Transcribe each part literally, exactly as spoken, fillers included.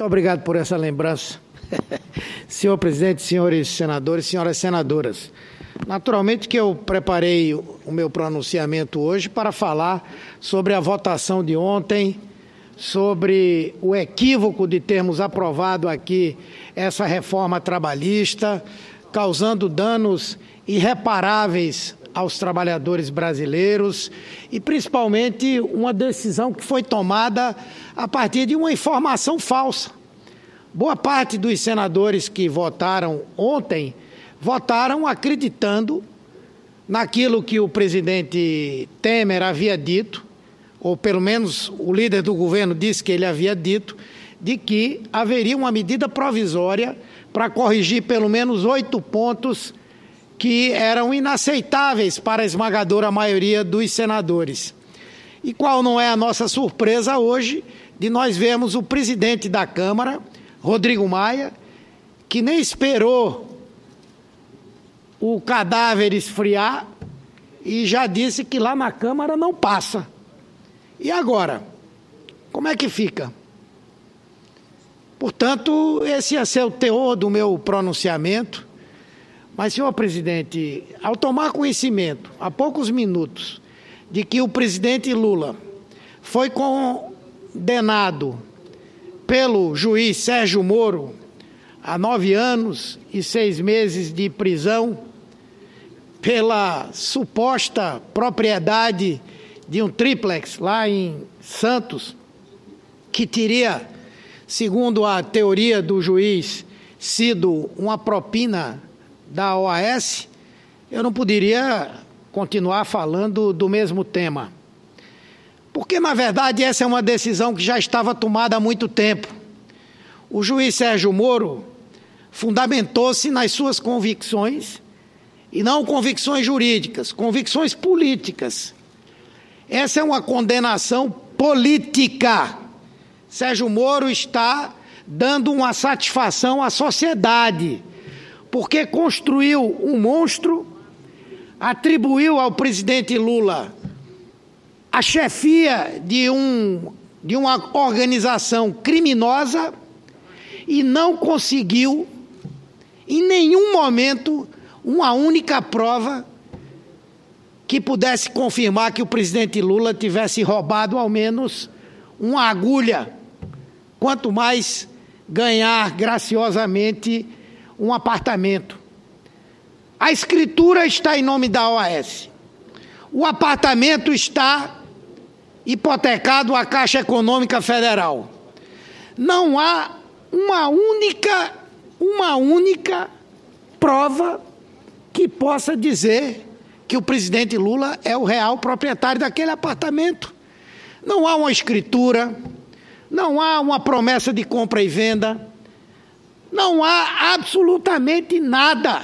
Muito obrigado por essa lembrança. Senhor presidente, senhores senadores, senhoras senadoras. Naturalmente que eu preparei o meu pronunciamento hoje para falar sobre a votação de ontem, sobre o equívoco de termos aprovado aqui essa reforma trabalhista, causando danos irreparáveis aos trabalhadores brasileiros e, principalmente, uma decisão que foi tomada a partir de uma informação falsa. Boa parte dos senadores que votaram ontem votaram acreditando naquilo que o presidente Temer havia dito, ou pelo menos o líder do governo disse que ele havia dito, de que haveria uma medida provisória para corrigir pelo menos oito pontos que eram inaceitáveis para a esmagadora maioria dos senadores. E qual não é a nossa surpresa hoje de nós vermos o presidente da Câmara, Rodrigo Maia, que nem esperou o cadáver esfriar e já disse que lá na Câmara não passa. E agora? Como é que fica? Portanto, esse ia ser o teor do meu pronunciamento. Mas, senhor presidente, ao tomar conhecimento, há poucos minutos, de que o presidente Lula foi condenado pelo juiz Sérgio Moro a nove anos e seis meses de prisão pela suposta propriedade de um triplex lá em Santos, que teria, segundo a teoria do juiz, sido uma propina da O A S, eu não poderia continuar falando do mesmo tema. Porque, na verdade, essa é uma decisão que já estava tomada há muito tempo. O juiz Sérgio Moro fundamentou-se nas suas convicções, e não convicções jurídicas, convicções políticas. Essa é uma condenação política. Sérgio Moro está dando uma satisfação à sociedade, porque construiu um monstro, atribuiu ao presidente Lula a chefia de, um, de uma organização criminosa e não conseguiu, em nenhum momento, uma única prova que pudesse confirmar que o presidente Lula tivesse roubado ao menos uma agulha, quanto mais ganhar graciosamente um apartamento. A escritura está em nome da O A S. O apartamento está hipotecado à Caixa Econômica Federal. Não há uma única, uma única prova que possa dizer que o presidente Lula é o real proprietário daquele apartamento. Não há uma escritura, não há uma promessa de compra e venda, não há absolutamente nada.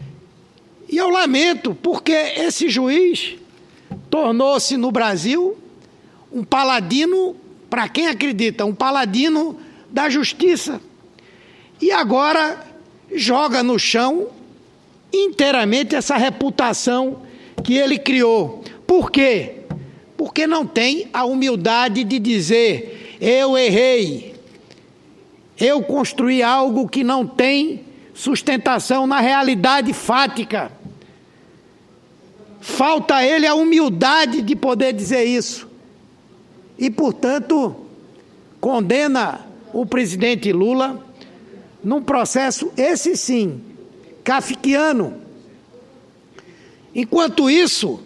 E eu lamento, porque esse juiz tornou-se no Brasil um paladino, para quem acredita, um paladino da justiça. E agora joga no chão inteiramente essa reputação que ele criou. Por quê? Porque não tem a humildade de dizer: eu errei, eu construí algo que não tem sustentação na realidade fática. Falta a ele a humildade de poder dizer isso. E, portanto, condena o presidente Lula num processo, esse sim, kafkiano. Enquanto isso,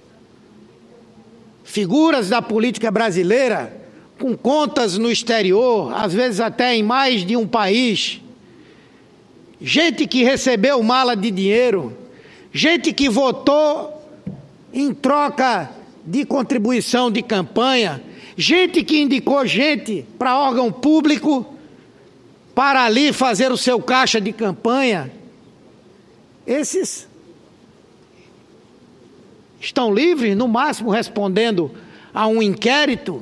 figuras da política brasileira, com contas no exterior, às vezes até em mais de um país, gente que recebeu mala de dinheiro, gente que votou em troca de contribuição de campanha, gente que indicou gente para órgão público para ali fazer o seu caixa de campanha, esses estão livres, no máximo respondendo a um inquérito.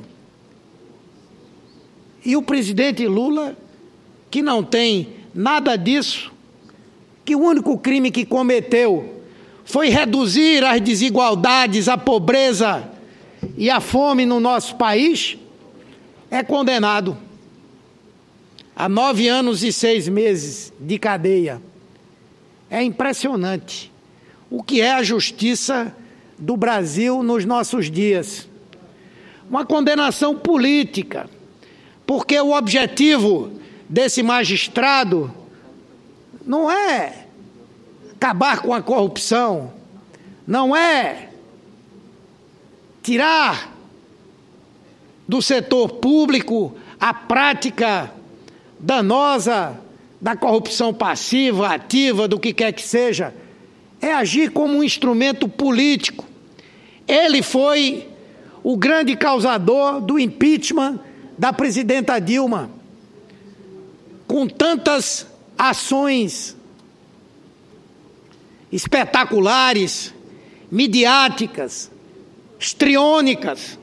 E o presidente Lula, que não tem nada disso, que o único crime que cometeu foi reduzir as desigualdades, a pobreza e a fome no nosso país, é condenado. a nove anos e seis meses de cadeia. É impressionante o que é a justiça do Brasil nos nossos dias. Uma condenação política, porque o objetivo desse magistrado não é acabar com a corrupção, não é tirar do setor público a prática danosa da corrupção passiva, ativa, do que quer que seja, é agir como um instrumento político. Ele foi o grande causador do impeachment da presidenta Dilma, com tantas ações espetaculares, midiáticas, histriônicas.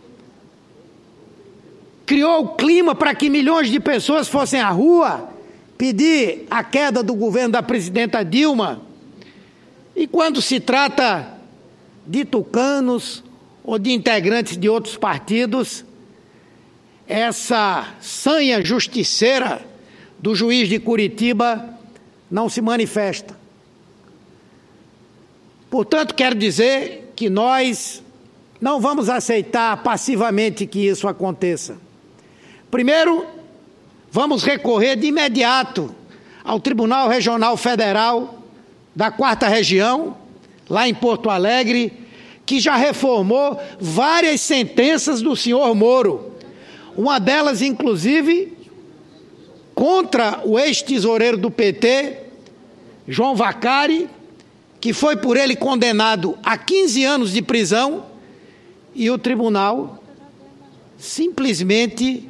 Criou o clima para que milhões de pessoas fossem à rua pedir a queda do governo da presidenta Dilma. E quando se trata de tucanos ou de integrantes de outros partidos, essa sanha justiceira do juiz de Curitiba não se manifesta. Portanto, quero dizer que nós não vamos aceitar passivamente que isso aconteça. Primeiro, vamos recorrer de imediato ao Tribunal Regional Federal da Quarta Região, lá em Porto Alegre, que já reformou várias sentenças do senhor Moro. Uma delas, inclusive, contra o ex-tesoureiro do P T, João Vacari, que foi por ele condenado a quinze anos de prisão, e o tribunal simplesmente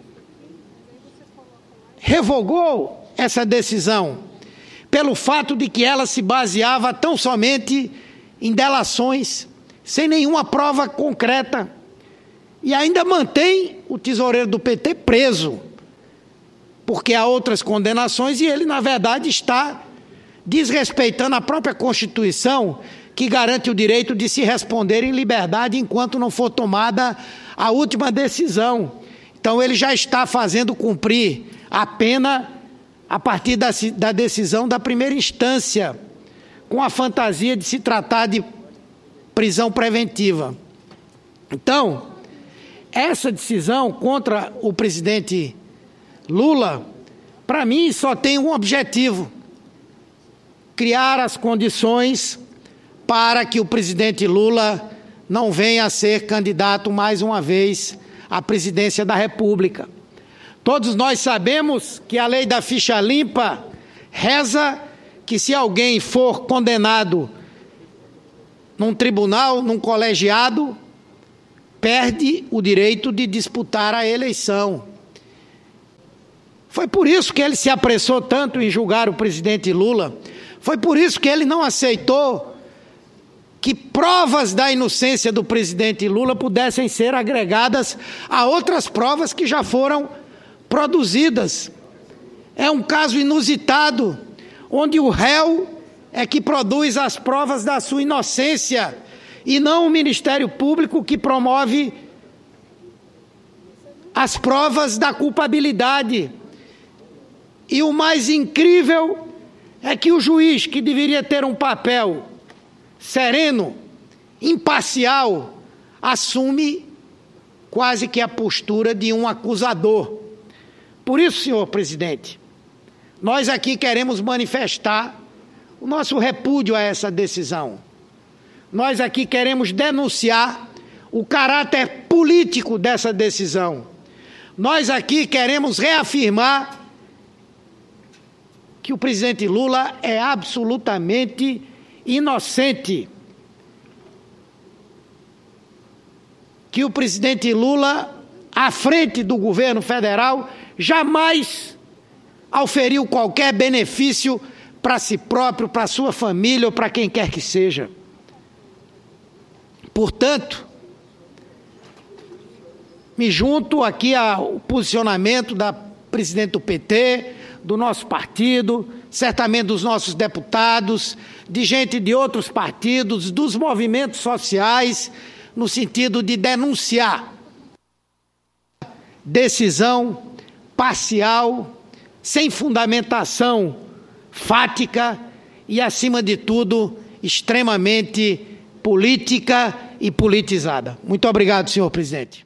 revogou essa decisão, pelo fato de que ela se baseava tão somente em delações, sem nenhuma prova concreta, e ainda mantém o tesoureiro do P T preso, porque há outras condenações e ele, na verdade, está desrespeitando a própria Constituição, que garante o direito de se responder em liberdade enquanto não for tomada a última decisão. Então, ele já está fazendo cumprir a pena a partir da, da decisão da primeira instância, com a fantasia de se tratar de prisão preventiva. Então, essa decisão contra o presidente Lula, para mim, só tem um objetivo: criar as condições para que o presidente Lula não venha a ser candidato mais uma vez à presidência da República. Todos nós sabemos que a lei da ficha limpa reza que, se alguém for condenado num tribunal, num colegiado, perde o direito de disputar a eleição. Foi por isso que ele se apressou tanto em julgar o presidente Lula. Foi por isso que ele não aceitou que provas da inocência do presidente Lula pudessem ser agregadas a outras provas que já foram produzidas. É um caso inusitado, onde o réu é que produz as provas da sua inocência e não o Ministério Público, que promove as provas da culpabilidade. E o mais incrível é que o juiz, que deveria ter um papel sereno, imparcial, assume quase que a postura de um acusador. Por isso, senhor presidente, nós aqui queremos manifestar o nosso repúdio a essa decisão. Nós aqui queremos denunciar o caráter político dessa decisão. Nós aqui queremos reafirmar que o presidente Lula é absolutamente inocente. Que o presidente Lula, à frente do governo federal, jamais auferiu qualquer benefício para si próprio, para sua família ou para quem quer que seja. Portanto, me junto aqui ao posicionamento da presidente do P T, do nosso partido, certamente dos nossos deputados, de gente de outros partidos, dos movimentos sociais, no sentido de denunciar decisão parcial, sem fundamentação fática e, acima de tudo, extremamente política e politizada. Muito obrigado, senhor presidente.